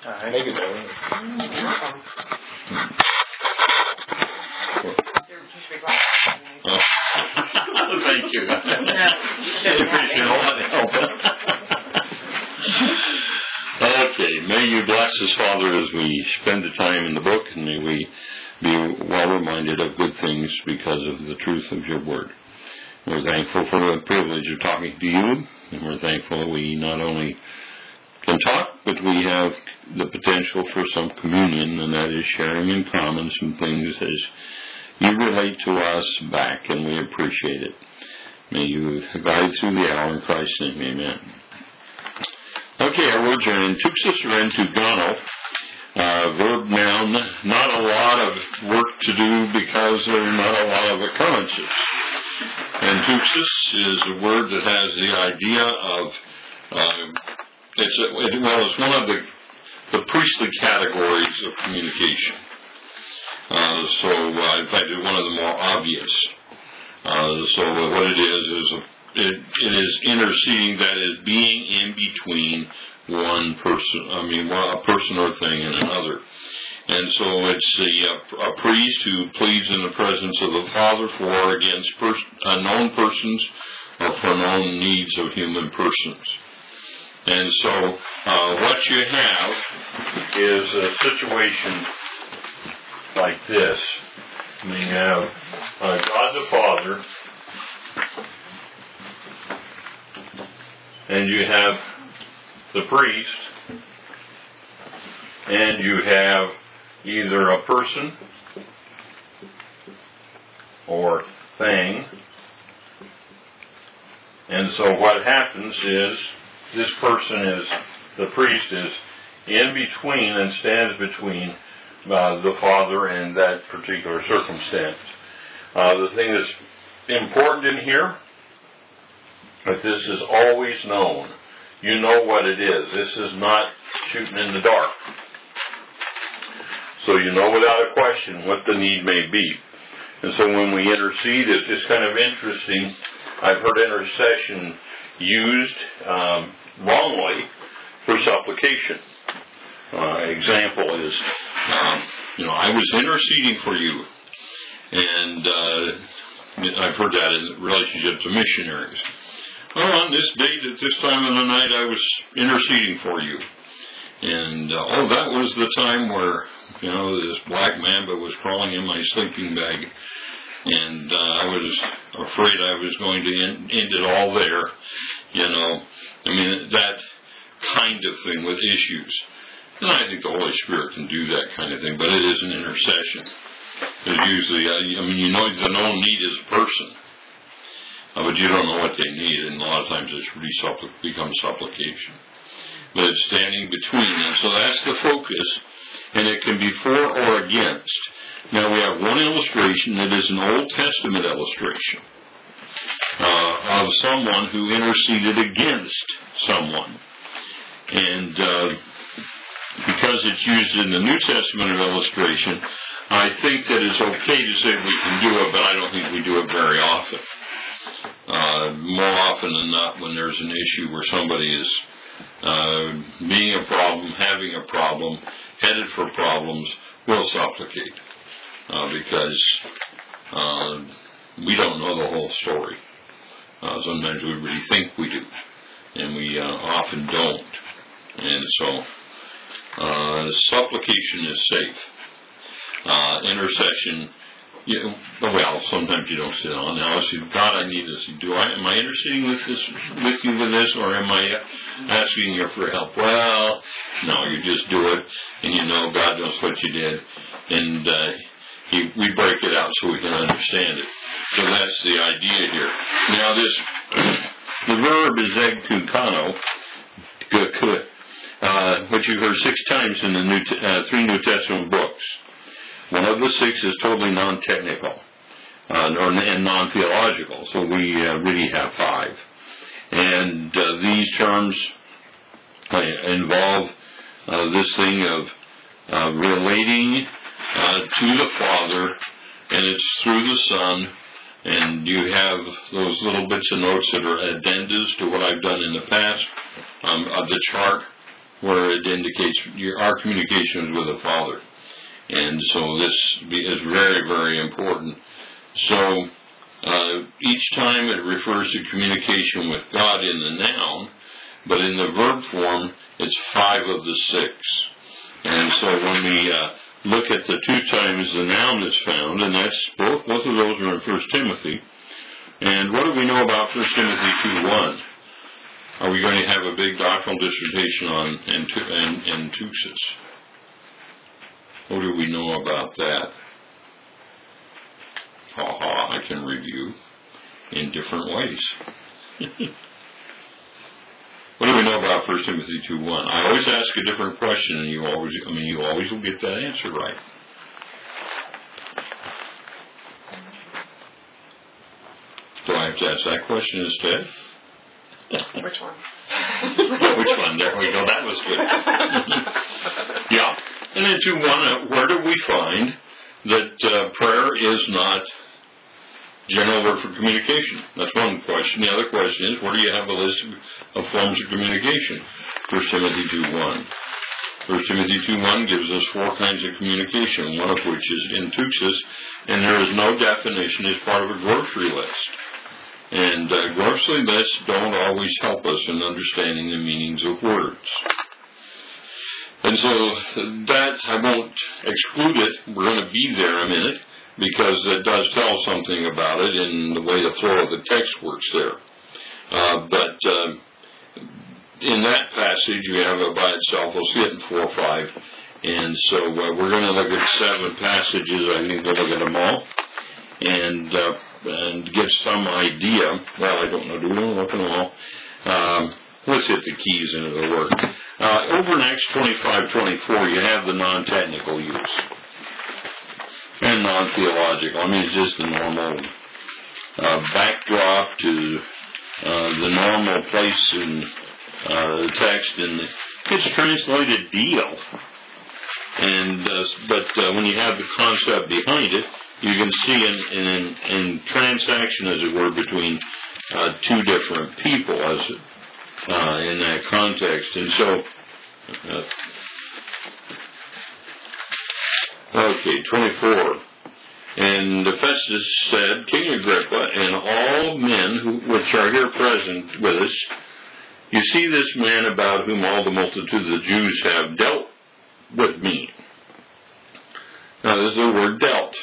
right. Maybe that. Thank you. Okay, may you bless us, Father, as we spend the time in the book, and may we be well reminded of good things because of the truth of your word. We're thankful for the privilege of talking to you, and we're thankful that we not only can talk, but we have the potential for some communion, and that is sharing in common some things as you relate to us back, and we appreciate it. May you guide through the hour in Christ's name. Amen. Okay, our words are entuxis or entugano. Verb noun, not a lot of work to do because there are not a lot of occurrences. Entuxis is a word that has the idea of, it's one of the priestly categories of communication. In fact, it's one of the more obvious. So what it is it is interceding, that is being in between one person, a person or thing and another. And so it's a priest who pleads in the presence of the Father for or against known persons or for known needs of human persons. And so what you have is a situation like this. You have God the Father, and you have the priest, and you have either a person or thing. And so what happens is this person the priest is in between and stands between the Father and that particular circumstance. The thing that's important in here, that this is always known. You know what it is. This is not shooting in the dark. So you know without a question what the need may be. And so when we intercede, it's just kind of interesting. I've heard intercession used wrongly for supplication. Example is, I was interceding for you. And I've heard that in relationships of missionaries. Well, on this date at this time of the night, I was interceding for you. And, that was the time where, this black mamba was crawling in my sleeping bag. And I was afraid I was going to end it all there. That kind of thing with issues. And I think the Holy Spirit can do that kind of thing, but it is an intercession. It usually, the known need is a person. But you don't know what they need, and a lot of times it's becomes supplication. But it's standing between, and so that's the focus, and it can be for or against. Now we have one illustration that is an Old Testament illustration of someone who interceded against someone. And because it's used in the New Testament illustration, I think that it's okay to say we can do it, but I don't think we do it very often. More often than not, when there's an issue where somebody is being a problem, having a problem, headed for problems, we'll supplicate. Because we don't know the whole story. Sometimes we really think we do, and we often don't. And so supplication is safe. Intercession, sometimes you don't sit on. Now, I say, God, I need this. Am I interceding with you with this, or am I asking you for help? Well, no, you just do it, and God knows what you did, and we break it out so we can understand it. So that's the idea here. Now, the verb is egkukano, which you heard 6 times in the 3 New Testament books. One of the 6 is totally non-technical and non-theological, so we really have 5. And these terms involve this thing of relating to the Father, and it's through the Son, and you have those little bits of notes that are addendas to what I've done in the past, the chart where it indicates our communication is with the Father. And so this is very, very important. So each time it refers to communication with God in the noun, but in the verb form, it's 5 of the 6. And so when we look at the 2 times the noun is found, and that's both of those are in 1 Timothy. And what do we know about 1 Timothy 2:1? Are we going to have a big doctrinal dissertation on Enteuxis? What do we know about that? I can review in different ways. What do we know about 1 Timothy 2:1? I always ask a different question, and you always will get that answer right. Do I have to ask that question instead? Which one? Which one? There we go. That was good. Yeah. And then 2:1, where do we find that prayer is not general word for communication? That's one question. The other question is, where do you have a list of forms of communication? 1 Timothy 2:1. 1 Timothy 2:1 gives us 4 kinds of communication, one of which is Enteuxis, and there is no definition as part of a grocery list. And grocery lists don't always help us in understanding the meanings of words. And so that, I won't exclude it. We're going to be there in a minute, because it does tell something about it in the way the flow of the text works there. But in that passage, we have it by itself. We'll see it in 4:5. And so we're going to look at 7 passages. I think we'll look at them all and get some idea. Well, I don't know. Do we want to look at them all? Let's hit the keys into the work. Over in Acts 25:24, you have the non-technical use. And non-theological. I mean, it's just the normal backdrop to the normal place in the text, and it's translated deal. And but when you have the concept behind it, you can see in transaction, as it were, between 2 different people, as in that context. And so. Okay, 24. And Festus said, King Agrippa, and all men which are here present with us, you see this man about whom all the multitude of the Jews have dealt with me. Now, there's the word dealt.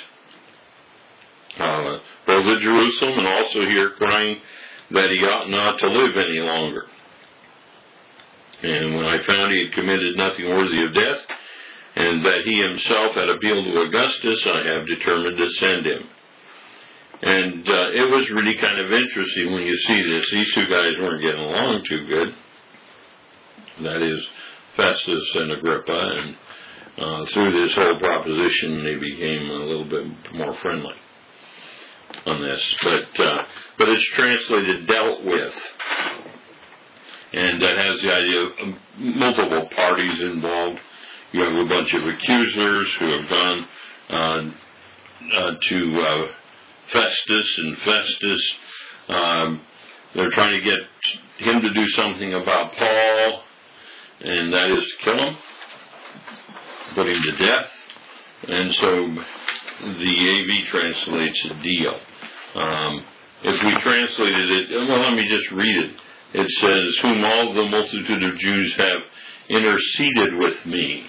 Both at Jerusalem and also here, crying that he ought not to live any longer. And when I found he had committed nothing worthy of death, and that he himself had appealed to Augustus, I have determined to send him. And it was really kind of interesting when you see this. These 2 guys weren't getting along too good. That is, Festus and Agrippa. And through this whole proposition, they became a little bit more friendly on this. But it's translated dealt with. And that has the idea of multiple parties involved. You have a bunch of accusers who have gone to Festus, and Festus, they're trying to get him to do something about Paul, and that is to kill him, put him to death. And so the AV translates a deal. If we translated it, well, let me just read it. It says, whom all the multitude of Jews have interceded with me.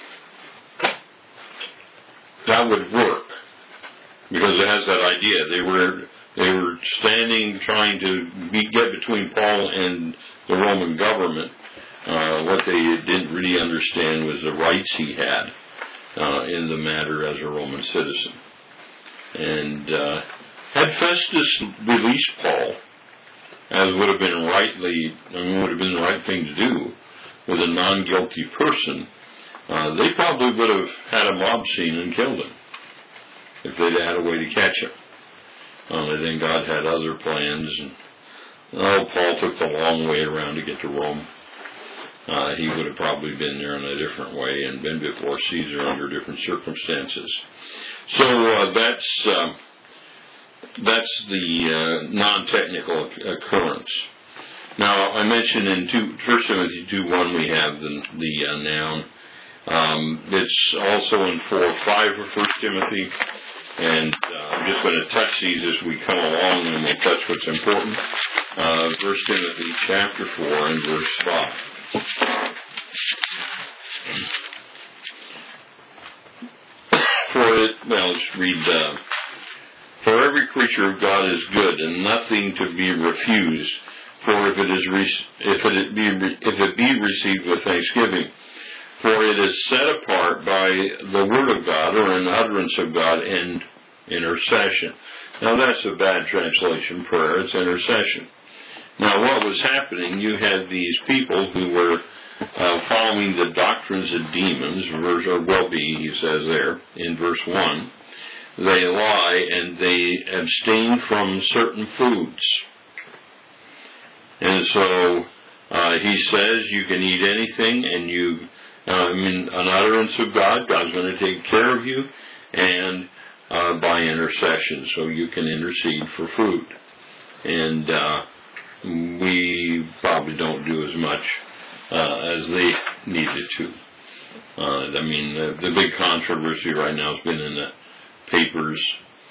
That would work, because it has that idea. They were standing, trying to get between Paul and the Roman government. What they didn't really understand was the rights he had in the matter as a Roman citizen. And had Festus released Paul, as would have been would have been the right thing to do with a non-guilty person, they probably would have had a mob scene and killed him if they'd had a way to catch him. I think God had other plans, and Paul took the long way around to get to Rome. He would have probably been there in a different way and been before Caesar under different circumstances. So that's the non-technical occurrence. Now, I mentioned in 1 Timothy 2:1 we have the noun. It's also in 4:5 of 1 Timothy. And I'm just going to touch these as we come along, and we'll touch what's important. 1 Timothy chapter 4 and verse 5. Let's read. For every creature of God is good, and nothing to be refused. For if it be received with thanksgiving, for it is set apart by the word of God, or an utterance of God, and intercession. Now that's a bad translation, prayer. It's intercession. Now what was happening, you had these people who were following the doctrines of demons, or will be, he says there, in verse 1. They lie and they abstain from certain foods. And so he says you can eat anything, and an utterance of God, God's going to take care of you, and by intercession, so you can intercede for food. And we probably don't do as much as they needed to. The big controversy right now has been in the papers.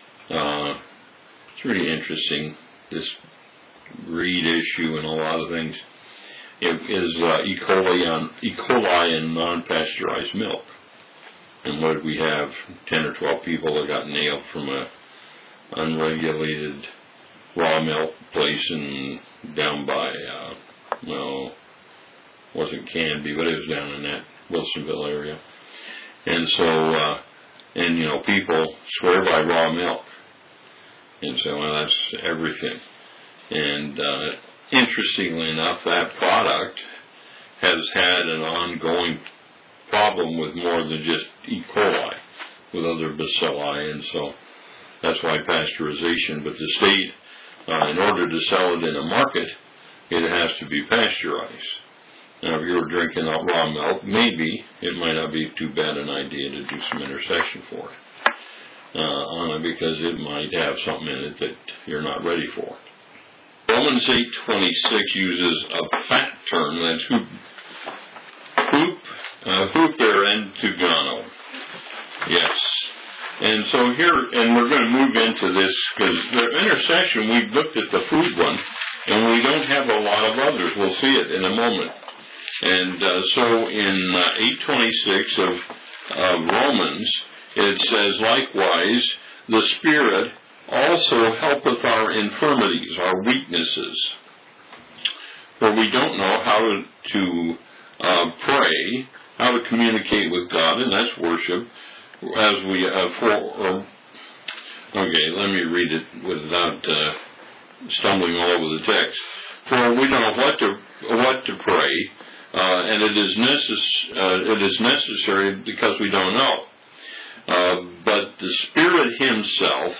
It's really interesting, this greed issue and a lot of things. It is E. coli in non-pasteurized milk. And what did we have? 10 or 12 people that got nailed from a unregulated raw milk place down by, wasn't Canby, but it was down in that Wilsonville area. And so, people swear by raw milk. And so, that's everything. And interestingly enough, that product has had an ongoing problem with more than just E. coli, with other bacilli, and so that's why pasteurization. But the state, in order to sell it in a market, it has to be pasteurized. Now, if you were drinking raw milk, maybe it might not be too bad an idea to do some intercession for it on it, because it might have something in it that you're not ready for. Romans 8:26 uses a fat term, that's huper and tugano. Yes. And so here, and we're going to move into this, because the intercession, we've looked at the food one, and we don't have a lot of others. We'll see it in a moment. And so in 8:26 of Romans, it says, likewise, the Spirit also helpeth our infirmities, our weaknesses. For we don't know how to pray, how to communicate with God, and that's worship, as we okay, let me read it without stumbling all over the text. For we don't know what to pray, and it is necessary because we don't know. But the Spirit Himself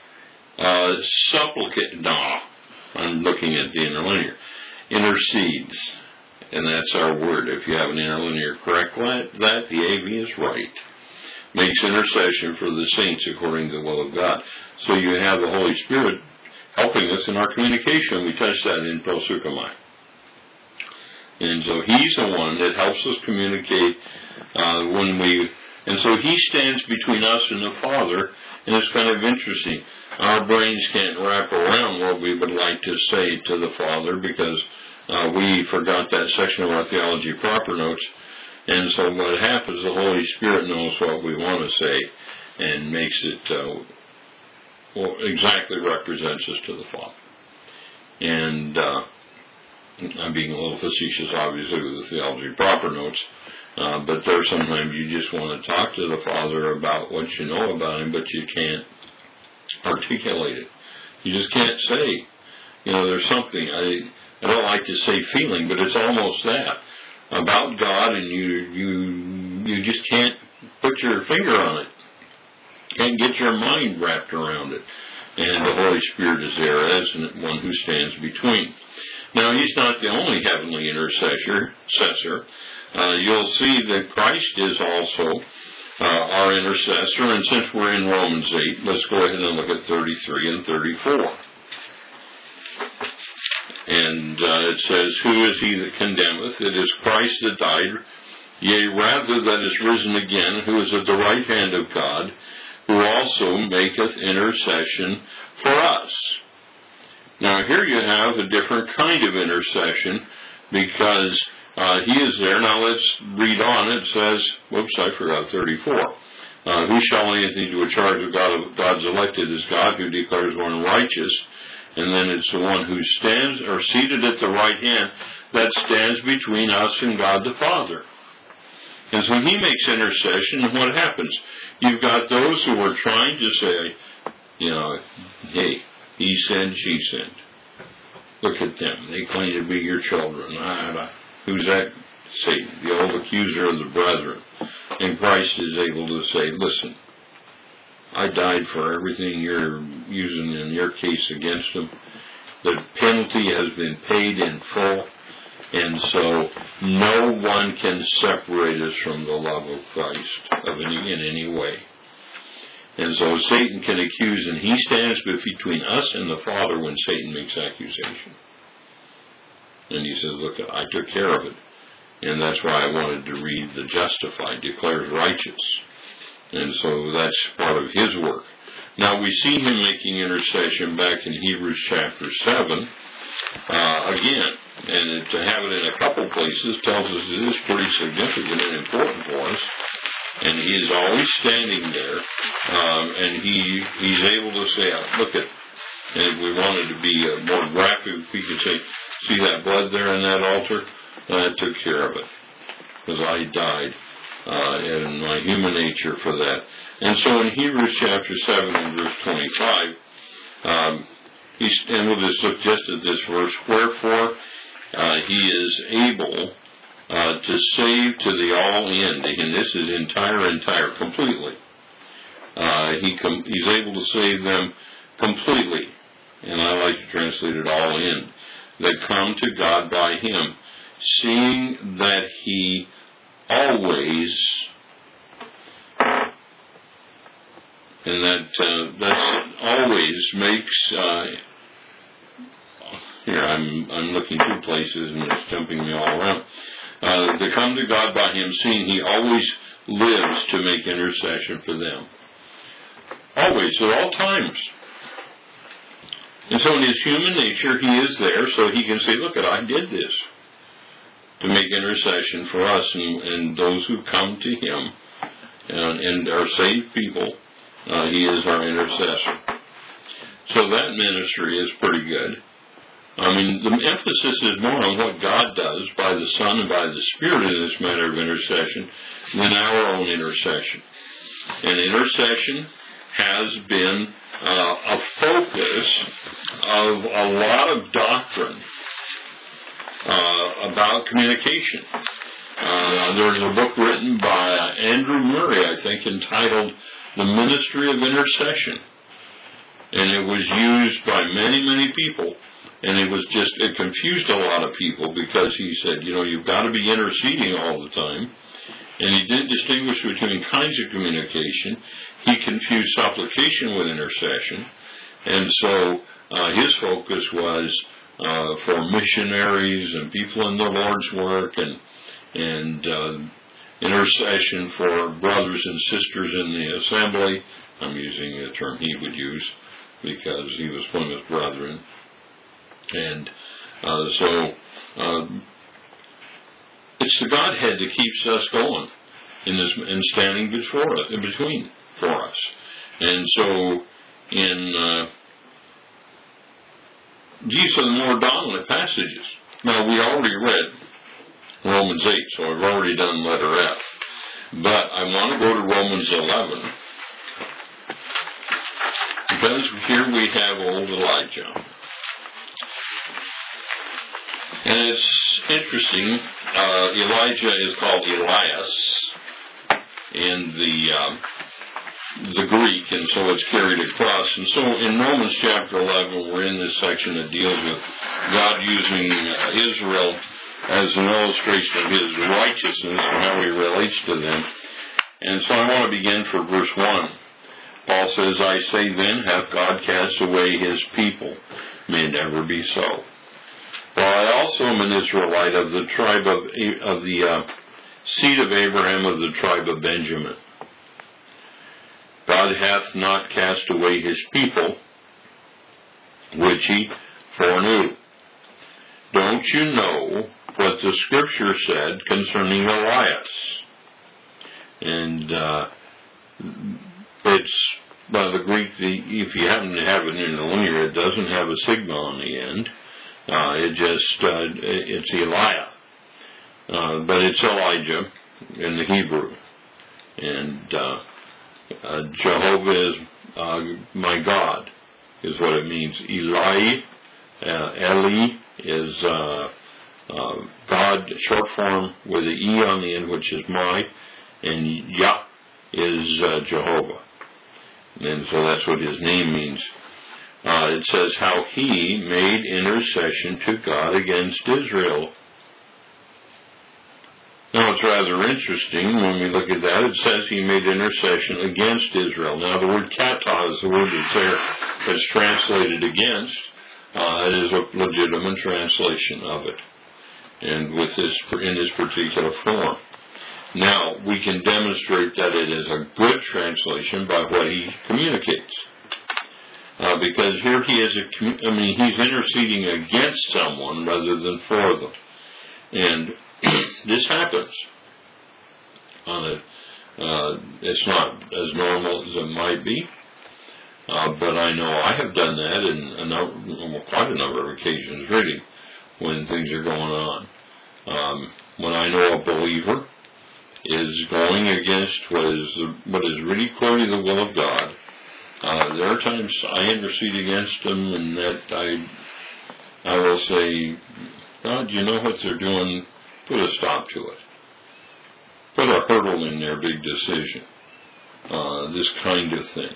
I'm looking at the interlinear, intercedes, and that's our word. If you have an interlinear correct that, the AV is right. Makes intercession for the saints according to the will of God. So you have the Holy Spirit helping us in our communication. We touched that in proseuchomai. And so He's the one that helps us communicate and so He stands between us and the Father, and it's kind of interesting. Our brains can't wrap around what we would like to say to the Father, because we forgot that section of our theology proper notes. And so what happens, the Holy Spirit knows what we want to say and makes it, exactly represents us to the Father. And I'm being a little facetious, obviously, with the theology proper notes. But there's sometimes you just want to talk to the Father about what you know about Him, but you can't articulate it. You just can't say, there's something, I don't like to say feeling, but it's almost that, about God, and you just can't put your finger on it. Can't get your mind wrapped around it. And the Holy Spirit is there as one who stands between. Now, He's not the only heavenly intercessor. You'll see that Christ is also our intercessor, and since we're in Romans 8, let's go ahead and look at 33 and 34. And it says, who is he that condemneth? It is Christ that died, yea, rather that is risen again, who is at the right hand of God, who also maketh intercession for us. Now here you have a different kind of intercession, because he is there. Now let's read on. It says, whoops, I forgot 34. Who shall lay anything to a charge of God's elected is God, who declares one righteous. And then it's the one who stands or seated at the right hand that stands between us and God the Father. And so he makes intercession, and what happens? You've got those who are trying to say, hey, he sinned, she sinned. Look at them. They claim to be your children. Who's that? Satan, the old accuser of the brethren. And Christ is able to say, listen, I died for everything you're using in your case against them. The penalty has been paid in full, and so no one can separate us from the love of Christ in any way. And so Satan can accuse, and he stands between us and the Father when Satan makes accusation. And he says, look, I took care of it. And that's why I wanted to read the justified, declares righteous. And so that's part of his work. Now we see him making intercession back in Hebrews chapter 7, again. And to have it in a couple places tells us it is pretty significant and important for us. And he is always standing there, and he's able to say, look at, and if we wanted to be more graphic, we could say, see that blood there in that altar? I took care of it, because I died in my human nature for that. And so in Hebrews chapter 7 and verse 25, and we'll just look just at this verse, wherefore he is able to save to the all end, and this is entire, completely. He's able to save them completely, and I like to translate it all in, that come to God by him, seeing that he always, and that's always makes, here I'm looking through places and it's jumping me all around. They come to God by him, seeing he always lives to make intercession for them. Always, at all times. And so in his human nature, he is there, so he can say, look, I did this to make intercession for us and those who come to him and are saved people. He is our intercessor. So that ministry is pretty good. I mean, the emphasis is more on what God does by the Son and by the Spirit in this matter of intercession than our own intercession. And intercession has been a focus of a lot of doctrine about communication. There's a book written by Andrew Murray, I think, entitled The Ministry of Intercession. And it was used by many people. And it confused a lot of people, because he said, you've got to be interceding all the time. And he didn't distinguish between kinds of communication. He confused supplication with intercession. And so his focus was for missionaries and people in the Lord's work, and intercession for brothers and sisters in the assembly. I'm using the term he would use because he was Plymouth Brethren. And so it's the Godhead that keeps us going in standing between for us. And so these are the more dominant passages. Now, we already read Romans 8, so I've already done letter F. But I want to go to Romans 11, because here we have old Elijah. And it's interesting, Elijah is called Elias in the Greek, and so it's carried across. And so in Romans chapter 11, we're in this section that deals with God using Israel as an illustration of his righteousness and how he relates to them. And so I want to begin for verse 1. Paul says, I say then, hath God cast away his people? May never be so. For I also am an Israelite of the tribe of the seed of Abraham of the tribe of Benjamin. God hath not cast away his people, which he foreknew. Don't you know what the scripture said concerning Elias? And it's by the Greek, if you happen to have it in the linear, it doesn't have a sigma on the end. It's Eliah. But it's Elijah in the Hebrew. And Jehovah is my God, is what it means. Eli is God, short form with an E on the end, which is my, and Yah is Jehovah. And so that's what his name means. It says how he made intercession to God against Israel. Now it's rather interesting when we look at that. It says he made intercession against Israel. Now the word kata is the word that's there that's translated against. It is a legitimate translation of it, and with this in this particular form. Now we can demonstrate that it is a good translation by what he communicates, because here he is. He's interceding against someone rather than for them, and this happens it's not as normal as it might be, but I know I have done that in quite a number of occasions, really, when things are going on. When I know a believer is going against what is really clearly the will of God, there are times I intercede against them, and that I will say, God, you know what they're doing. Put a stop to it. Put a hurdle in their big decision. This kind of thing.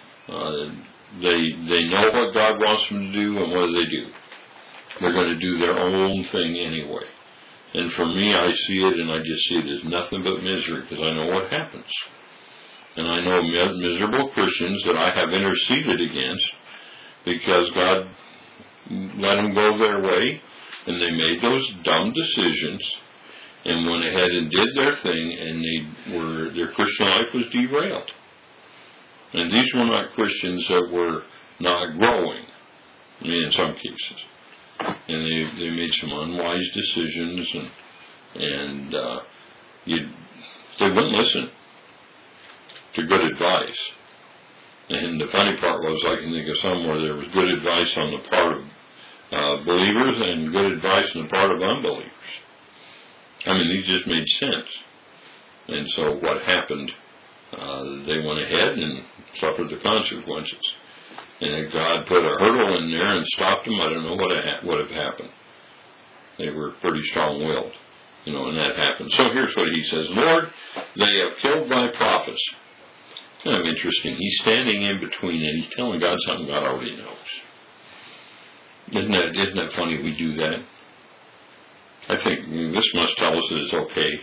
They know what God wants them to do, and what do? They're going to do their own thing anyway. And for me, I see it, and I just see it as nothing but misery, because I know what happens. And I know miserable Christians that I have interceded against because God let them go their way, and they made those dumb decisions and went ahead and did their thing, and their Christian life was derailed. And these were not Christians that were not growing, in some cases. And they made some unwise decisions, and they wouldn't listen to good advice. And the funny part was, I can think of some where there was good advice on the part of believers and good advice on the part of unbelievers. These just made sense. And so what happened? They went ahead and suffered the consequences. And if God put a hurdle in there and stopped them, I don't know what would have happened. They were pretty strong-willed, and that happened. So here's what he says: Lord, they have killed thy prophets. Kind of interesting. He's standing in between, and he's telling God something God already knows. Isn't that funny we do that? I think this must tell us that it's okay.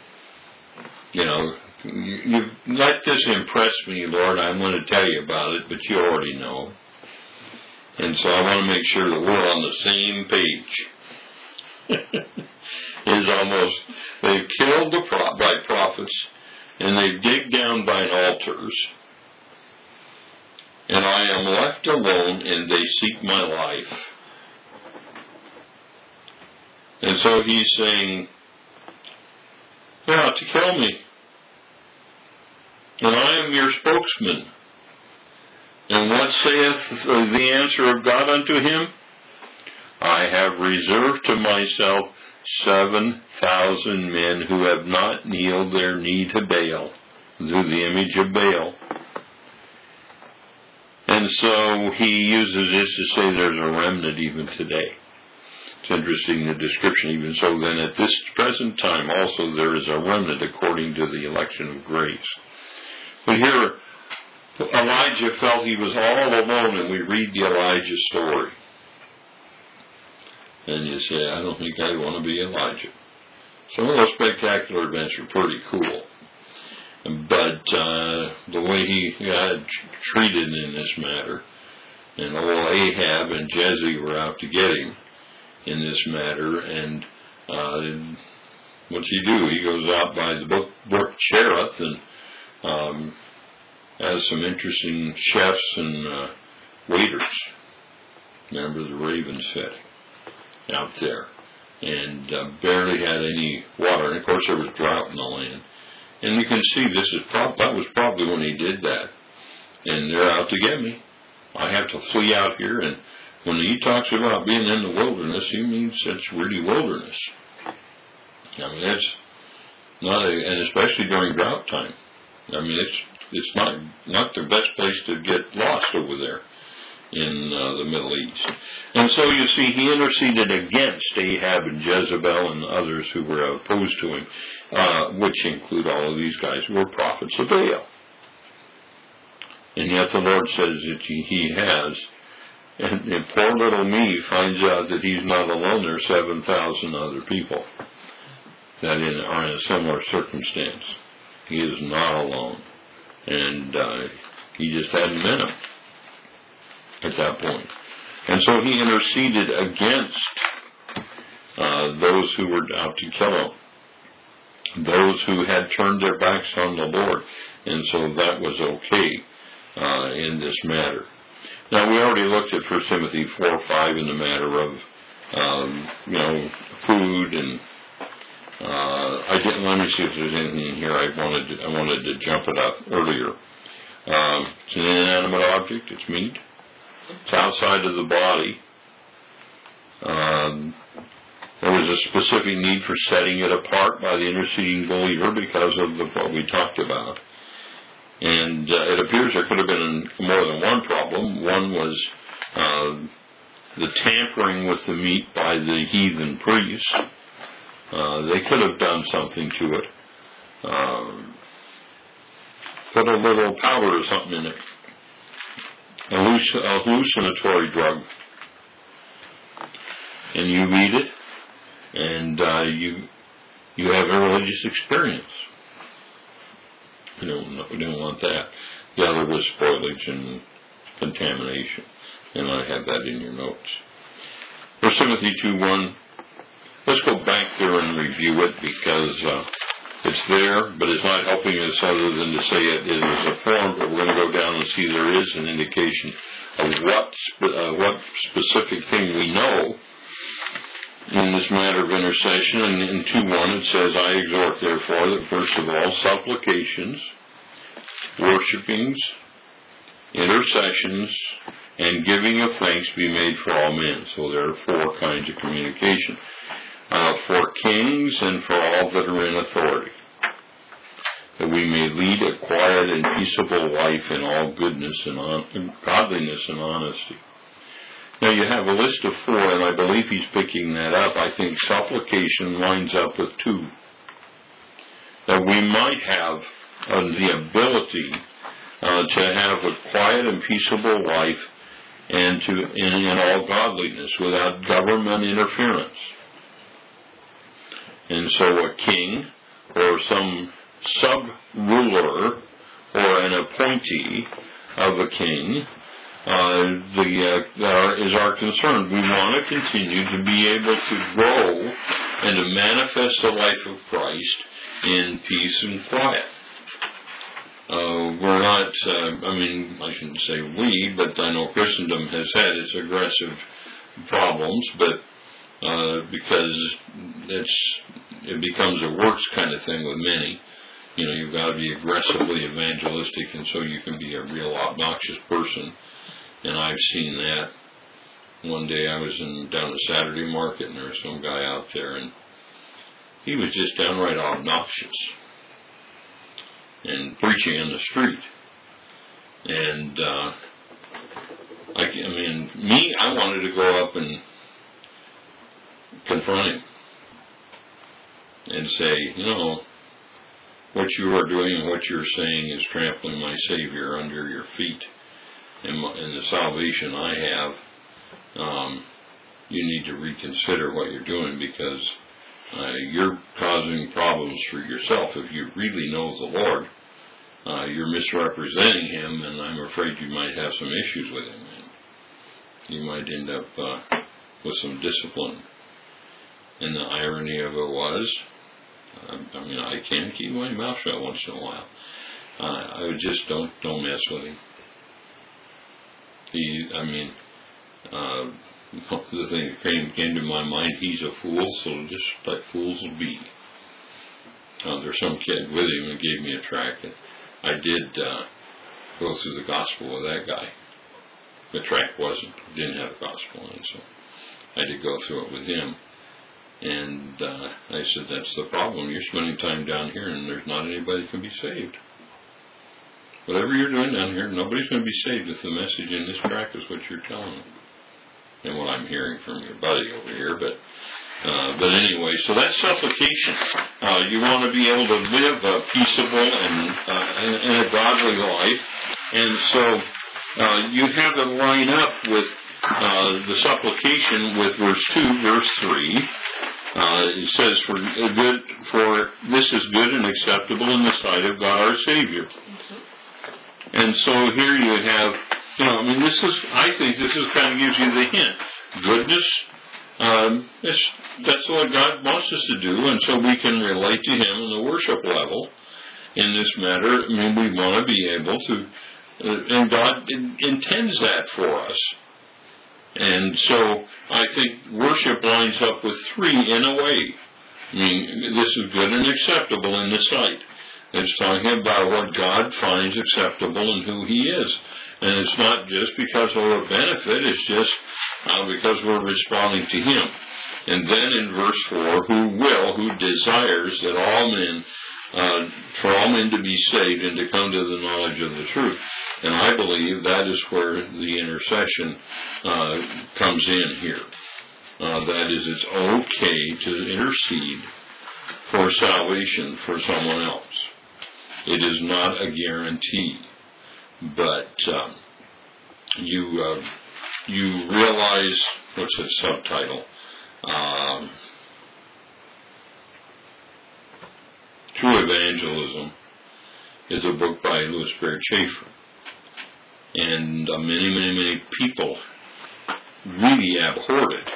You let this impress me, Lord. I'm going to tell you about it, but you already know. And so I want to make sure that we're on the same page. They've killed by prophets, and they've digged down thine altars, and I am left alone, and they seek my life. And so he's saying, to kill me. And I am your spokesman. And what saith the answer of God unto him? I have reserved to myself 7,000 men who have not kneeled their knee to Baal, through the image of Baal. And so he uses this to say there's a remnant even today. It's interesting, the description. Even so, then at this present time also there is a remnant according to the election of grace. But here, Elijah felt he was all alone, and we read the Elijah story. And you say, I don't think I want to be Elijah. Some of those spectacular events are pretty cool. But the way he got treated in this matter, and old Ahab and Jezebel were out to get him, in this matter. And what's he do? He goes out by the brook Cherith and has some interesting chefs and waiters. Remember the raven setting out there, and barely had any water. And of course there was drought in the land. And you can see that was probably when he did that. And they're out to get me. I have to flee out here. And when he talks about being in the wilderness, he means it's really wilderness. I mean, it's not and especially during drought time. I mean, it's not the best place to get lost over there in the Middle East. And so you see, he interceded against Ahab and Jezebel and others who were opposed to him, which include all of these guys who were prophets of Baal. And yet the Lord says that he has. And poor little me finds out that he's not alone. There are 7,000 other people that are in a similar circumstance. He is not alone. And he just hadn't met him at that point. And so he interceded against those who were out to kill him, those who had turned their backs on the Lord. And so that was okay in this matter. Now, we already looked at 1 Timothy 4:5 in the matter of, food, and let me see if there's anything in here. I wanted to jump it up earlier. It's an inanimate object. It's meat. It's outside of the body. There was a specific need for setting it apart by the interceding believer because of what we talked about. And it appears there could have been more than one problem. One was the tampering with the meat by the heathen priests. They could have done something to it. Put a little powder or something in it. A hallucinatory drug. And you eat it, and you have a religious experience. We don't want that. The other was spoilage and contamination. And I have that in your notes. 1 Timothy 2:1. Let's go back there and review it because it's there, but it's not helping us other than to say it is a form. But we're going to go down and see there is an indication of what specific thing we know in this matter of intercession. And in 2:1 it says, I exhort therefore that first of all supplications, worshipings, intercessions, and giving of thanks be made for all men. So there are 4 kinds of communication. For kings and for all that are in authority, that we may lead a quiet and peaceable life in all goodness and godliness and honesty. Now you have a list of 4, and I believe he's picking that up. I think supplication lines up with 2. That we might have the ability to have a quiet and peaceable life and in all godliness without government interference. And so a king or some sub-ruler or an appointee of a king is our concern. We want to continue to be able to grow and to manifest the life of Christ in peace and quiet. We're not, I shouldn't say we, but I know Christendom has had its aggressive problems, but because it becomes a works kind of thing with many. You've got to be aggressively evangelistic, and so you can be a real obnoxious person. And I've seen that. One day I was down at Saturday Market, and there was some guy out there, and he was just downright obnoxious and preaching in the street. And I wanted to go up and confront him and say, what you are doing and what you're saying is trampling my Savior under your feet, and the salvation I have. You need to reconsider what you're doing, because you're causing problems for yourself. If you really know the Lord, you're misrepresenting Him, and I'm afraid you might have some issues with Him. You might end up with some discipline And the irony of it was, I can keep my mouth shut once in a while. I would just don't mess with him. The thing that came to my mind, he's a fool, so just let fools be. There's some kid with him that gave me a tract, and I did go through the gospel with that guy. The tract didn't have a gospel in it, so I did go through it with him. And I said, that's the problem. You're spending time down here, and there's not anybody that can be saved. Whatever you're doing down here, nobody's going to be saved if the message in this tract is what you're telling them. And what I'm hearing from your buddy over here, but anyway, so that's supplication. You want to be able to live a peaceable and a godly life, and so you have to line up with the supplication with verse 2, verse 3. It says, for this is good and acceptable in the sight of God our Savior. Mm-hmm. And so here you have, I think this kind of gives you the hint. Goodness, that's what God wants us to do, and so we can relate to Him on the worship level in this matter. We want to be able to, and God intends that for us. And so I think worship lines up with 3 in a way. This is good and acceptable in the sight. It's talking about what God finds acceptable and who He is. And it's not just because of a benefit, it's just because we're responding to Him. And then in verse 4, who desires that for all men to be saved and to come to the knowledge of the truth. And I believe that is where the intercession comes in here. That is, it's okay to intercede for salvation for someone else. It is not a guarantee, but you realize, what's the subtitle? True Evangelism is a book by Louis Baird Schaeffer. And many people really abhorred it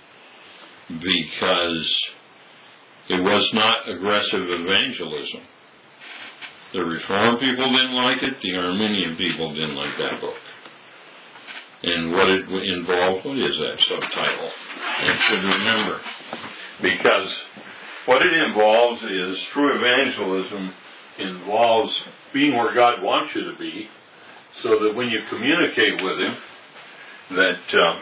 because it was not aggressive evangelism. The Reformed people didn't like it. The Arminian people didn't like that book. And what it involved, what is that subtitle? I should remember. Because what it involves is true evangelism involves being where God wants you to be, so that when you communicate with Him, that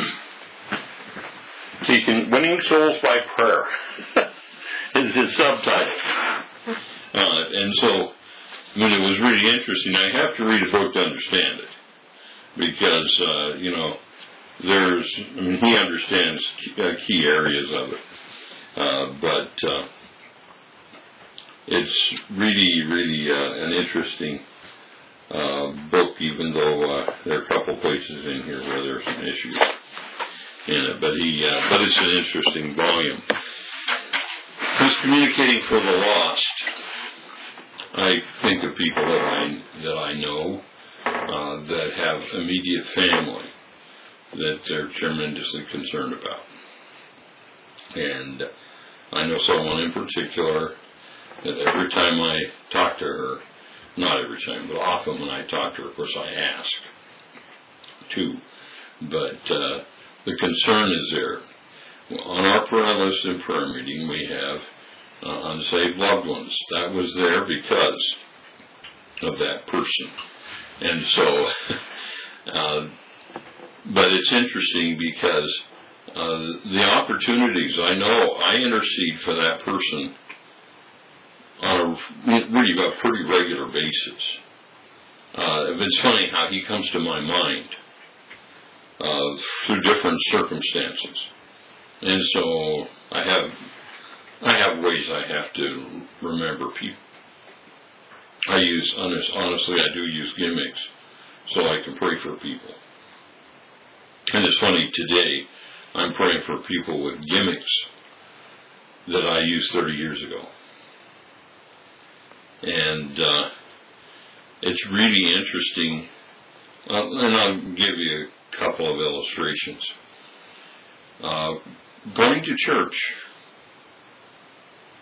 winning souls by prayer is his subtitle. And so, it was really interesting. I have to read a book to understand it, because he understands key areas of it. But it's really an interesting book, even though there are a couple places in here where there's some issues in it. But it's an interesting volume. He's communicating for the lost. I think of people that I know that have immediate family that they're tremendously concerned about. And I know someone in particular that every time I talk to her, not every time, but often when I talk to her, of course I ask too, but the concern is there. On our prayer list and prayer meeting, we have unsaved loved ones. That was there because of that person. And so, but it's interesting because the opportunities, I know I intercede for that person on a pretty regular basis. It's funny how he comes to my mind through different circumstances. And so I have ways I have to remember people. Honestly, I do use gimmicks so I can pray for people. And it's funny, today I'm praying for people with gimmicks that I used 30 years ago. And it's really interesting. And I'll give you a couple of illustrations. Going to church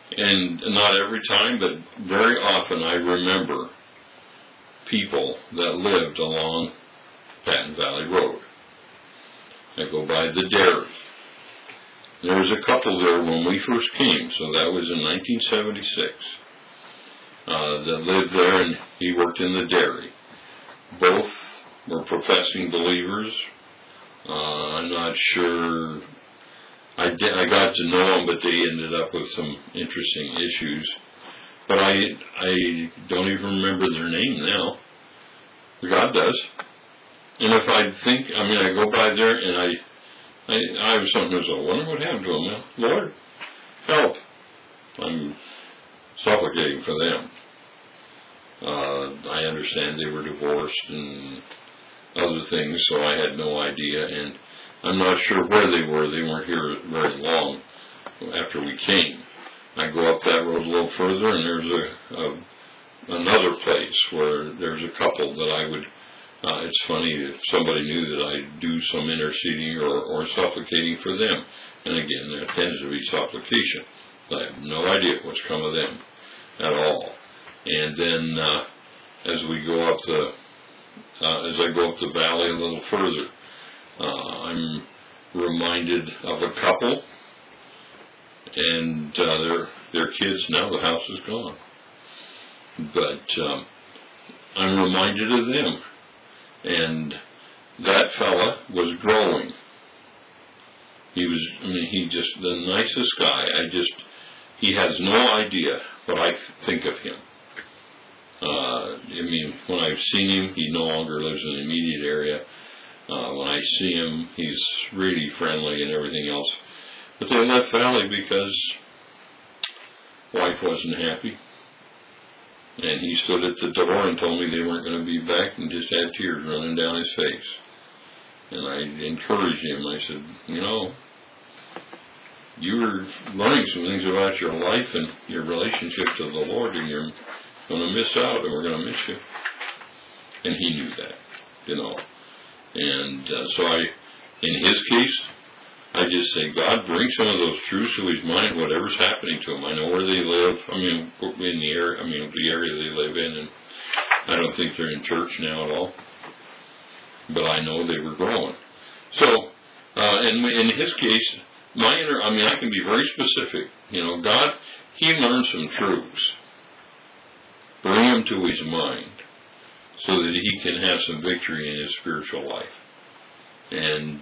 And not every time, but very often I remember people that lived along Patton Valley Road. I go by the dairy. There was a couple there when we first came, so that was in 1976, that lived there, and he worked in the dairy. Both were professing believers. I'm not sure. I got to know them, but they ended up with some interesting issues. But I don't even remember their name now. God does. And if I think, I go by there and I have something to say, I wonder what happened to them. Well, Lord, help. I'm supplicating for them. I understand they were divorced and other things, so I had no idea, and I'm not sure where they were. They weren't here very long after we came. I go up that road a little further, and there's another place where there's a couple that I would, it's funny if somebody knew that I do some interceding or supplicating for them. And again, there tends to be supplication. I have no idea what's come of them at all. And then as I go up the valley a little further, I'm reminded of a couple and their kids. Now the house is gone, but I'm reminded of them. And that fella was growing. He just the nicest guy. He has no idea what I think of him. When I've seen him, he no longer lives in the immediate area. When I see him, he's really friendly and everything else. But they left Valley because wife wasn't happy. And he stood at the door and told me they weren't going to be back, and just had tears running down his face. And I encouraged him. I said, you were learning some things about your life and your relationship to the Lord, and you're going to miss out, and we're going to miss you. And he knew that, And so in his case, I just say, God, bring some of those truths to his mind, whatever's happening to him. I know where they live. In the area, the area they live in, and I don't think they're in church now at all. But I know they were growing. So, and in his case, I can be very specific. God, he learned some truths. Bring them to his mind so that he can have some victory in his spiritual life. And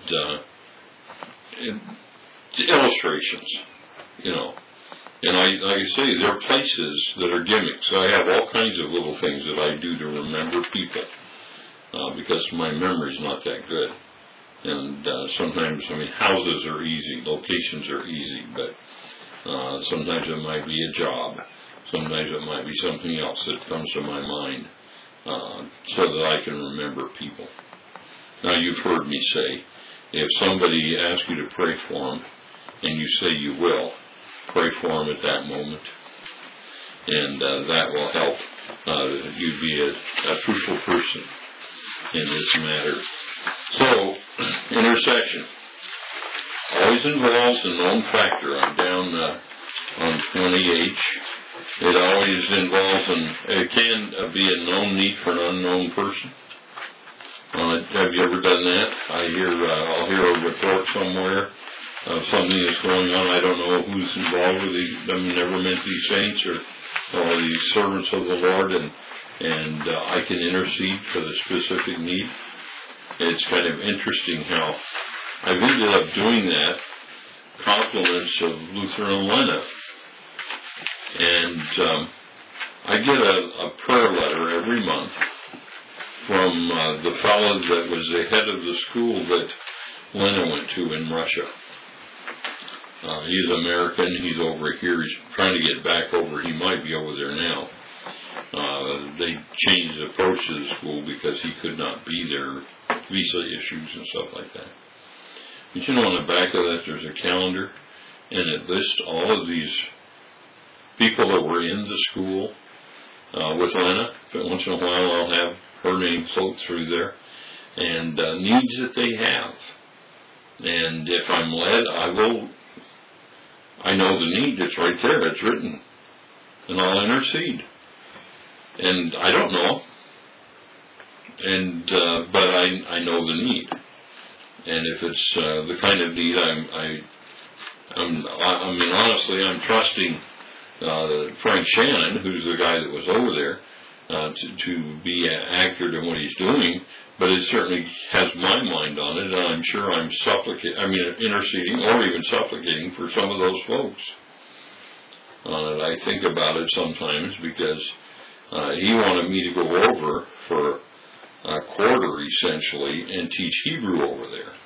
illustrations, And like I say, there are places that are gimmicks. I have all kinds of little things that I do to remember people because my memory's not that good. And sometimes, houses are easy, locations are easy, but sometimes it might be a job. Sometimes it might be something else that comes to my mind so that I can remember people. Now, you've heard me say, if somebody asks you to pray for them, and you say you will, pray for them at that moment, and that will help you be a truthful person in this matter. So, intercession always involves a known factor. I'm down on 20H. It always involves, it can be a known need for an unknown person. Have you ever done that? I'll hear a report somewhere of something that's going on. I don't know who's involved with these. I've never met these saints or these servants of the Lord, and I can intercede for the specific need. It's kind of interesting how I've ended up doing that. Compliments of Luther and Lena. And I get a prayer letter every month from the fellow that was the head of the school that Lena went to in Russia. He's American. He's over here. He's trying to get back over. He might be over there now. They changed the approach to the school because he could not be there, visa issues and stuff like that. But on the back of that there's a calendar, and it lists all of these people that were in the school with Lena. Once in a while I'll have her name float through there, and needs that they have. And if I'm led, I know the need. It's right there. It's written. And I'll intercede. And I don't know. And but I know the need. And if it's the kind of need I mean, honestly, I'm trusting Frank Shannon, who's the guy that was over there, to be accurate in what he's doing, but it certainly has my mind on it, and I'm sure I'm interceding or even supplicating for some of those folks on it. I think about it sometimes because he wanted me to go over for a quarter, essentially, and teach Hebrew over there.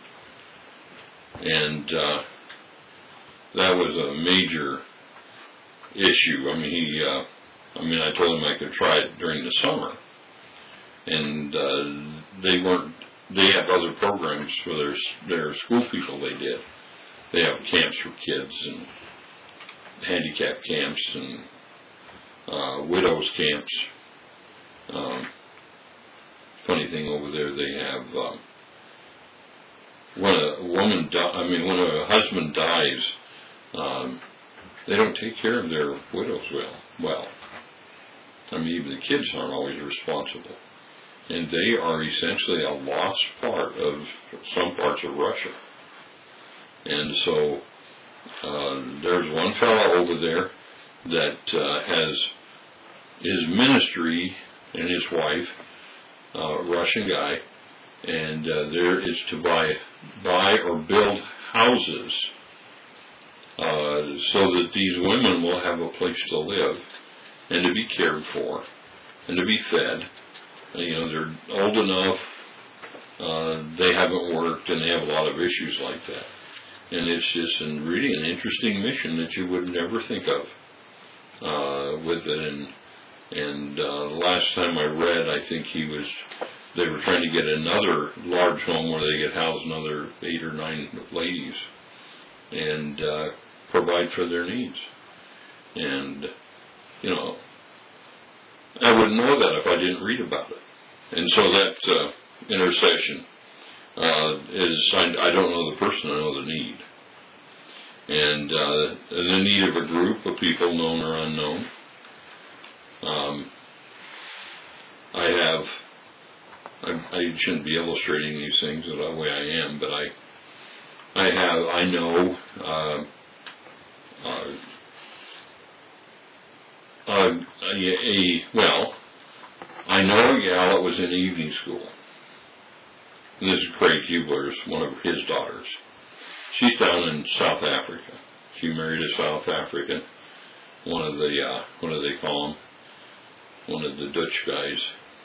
And that was a major issue. I told him I could try it during the summer. And they have other programs for their school people they did. They have camps for kids and handicap camps and widows camps. Funny thing over there, they have when a husband dies, they don't take care of their widows well. Even the kids aren't always responsible. And they are essentially a lost part of some parts of Russia. And so there's one fellow over there that has his ministry and his wife, a Russian guy, and there is to buy or build houses so that these women will have a place to live and to be cared for and to be fed. They're old enough, they haven't worked, and they have a lot of issues like that. And it's just really an interesting mission that you would never think of with it. And last time I read, I think they were trying to get another large home where they could house another 8 or 9 ladies and provide for their needs. And, I wouldn't know that if I didn't read about it. And so that intercession is, I don't know the person, I know the need. And the need of a group of people, known or unknown. I shouldn't be illustrating these things the way I am, but I know I know a gal that was in evening school. And this is Craig Hubler, one of his daughters. She's down in South Africa. She married a South African, one of the, what do they call them? One of the Dutch guys.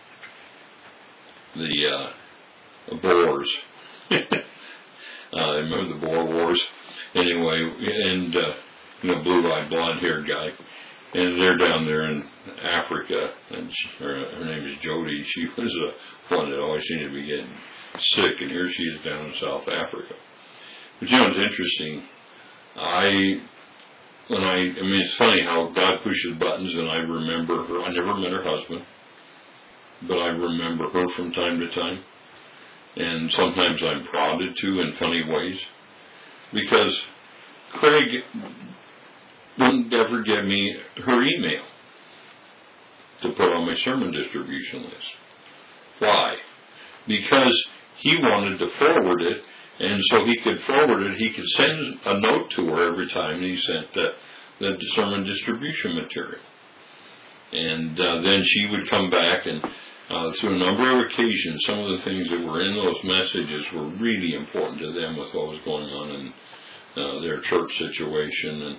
The Boers. Remember the Boer Wars? Anyway, and, blue-eyed, blonde-haired guy. And they're down there in Africa, and her name is Jody. She was the one that always seemed to be getting sick, and here she is down in South Africa. But it's interesting. It's funny how God pushes buttons, and I remember her. I never met her husband, but I remember her from time to time. And sometimes I'm prodded to in funny ways, because Craig wouldn't ever give me her email to put on my sermon distribution list. Why? Because he wanted to forward it, and so he could forward it. He could send a note to her every time he sent the sermon distribution material. And then she would come back, and through a number of occasions, some of the things that were in those messages were really important to them with what was going on in their church situation. And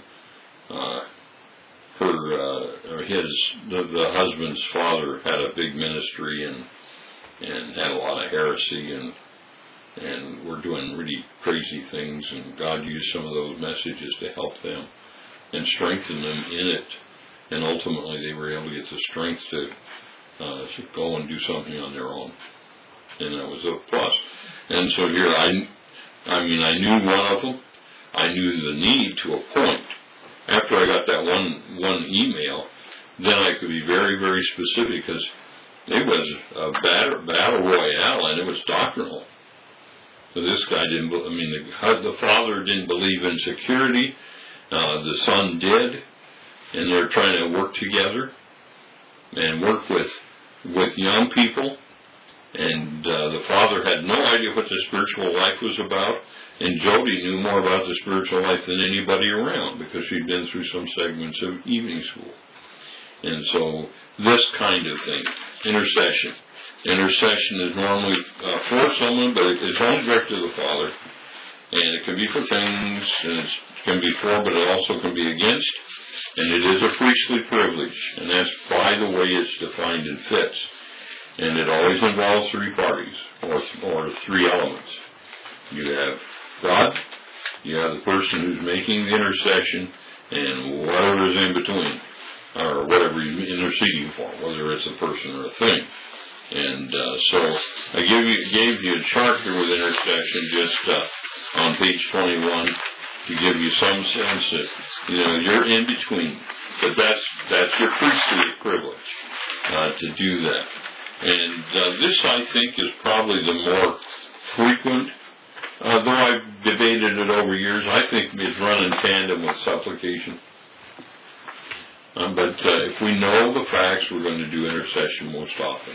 the husband's father had a big ministry and had a lot of heresy and were doing really crazy things, and God used some of those messages to help them and strengthen them in it, and ultimately they were able to get the strength to go and do something on their own, and that was a plus. And so here I knew one of them. I knew the need to a point. After I got that one email, then I could be very, very specific, because it was a battle royale, and it was doctrinal. So this guy the father didn't believe in security, The son did, and they're trying to work together and work with young people. And the father had no idea what the spiritual life was about, and Jody knew more about the spiritual life than anybody around because she'd been through some segments of evening school. And so this kind of thing, intercession. Intercession is normally for someone, but it's only directed to the Father. And it can be for things, and it can be for, but it also can be against. And it is a priestly privilege, and that's by the way it's defined and fits. And it always involves three parties, or three elements. You have God, you have the person who's making the intercession, and whatever is in between, or whatever you're interceding for, whether it's a person or a thing. And so I gave you a chart here with intercession just on page 21 to give you some sense that, you're in between. But that's your priestly privilege to do that. And this, I think, is probably the more frequent, though I've debated it over years, I think it's run in tandem with supplication. But if we know the facts, we're going to do intercession most often.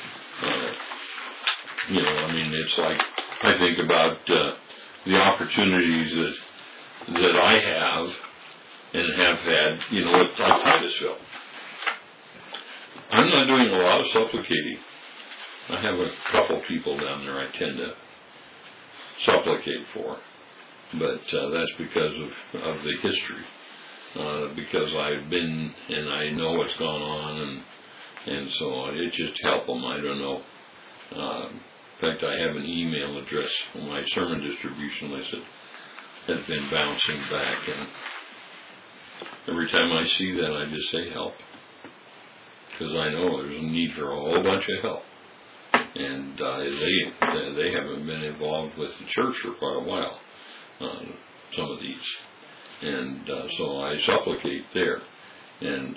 It's like, I think about the opportunities that I have and have had, at Titusville. I'm not doing a lot of supplicating. I have a couple people down there I tend to supplicate for, but that's because of the history. Because I've been and I know what's gone on and so on. It just help them. I don't know. In fact, I have an email address for my sermon distribution list that has been bouncing back, and every time I see that, I just say help, because I know there's a need for a whole bunch of help, and they haven't been involved with the church for quite a while. Some of these. And so I supplicate there, and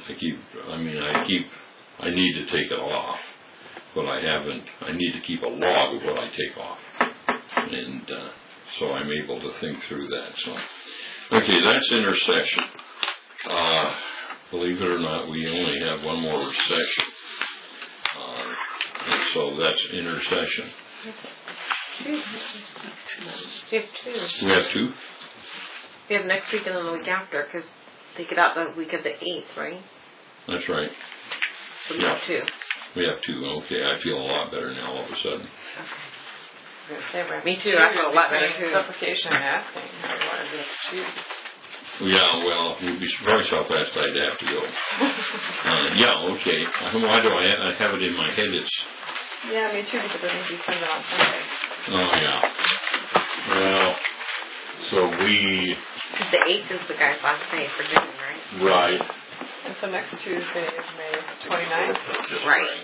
I need to take it off, but I need to keep a log of what I take off, and so I'm able to think through that. So, okay, that's intercession. Believe it or not, we only have one more section, and so that's intercession. We have two. We have two? We have next week and then the week after, because they get out the week of the 8th, right? That's right. So we have two. We have two. Okay, I feel a lot better now all of a sudden. Okay. Me too. I feel a lot better too. Supplication and asking how you want to choose. Yeah, well, you'd be surprised how fast I'd have to go. Yeah, okay. Why do I have it in my head? Yeah, me too, because I think you send it on Sunday. Oh, yeah. Well, so because the 8th is the guy's last day for June, right? Right. And so next Tuesday is May 29th. Right.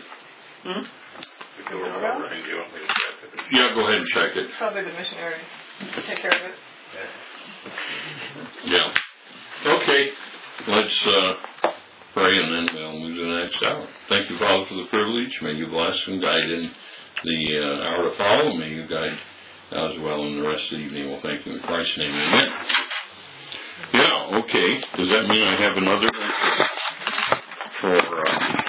Yeah, go ahead and check it. Probably the missionaries take care of it. Yeah. Okay. Let's pray and then we'll move to the next hour. Thank you, Father, for the privilege. May you bless and guide in the hour to follow. May you guide as well in the rest of the evening. We'll thank you in Christ's name. Amen. Yeah, okay. Does that mean I have another for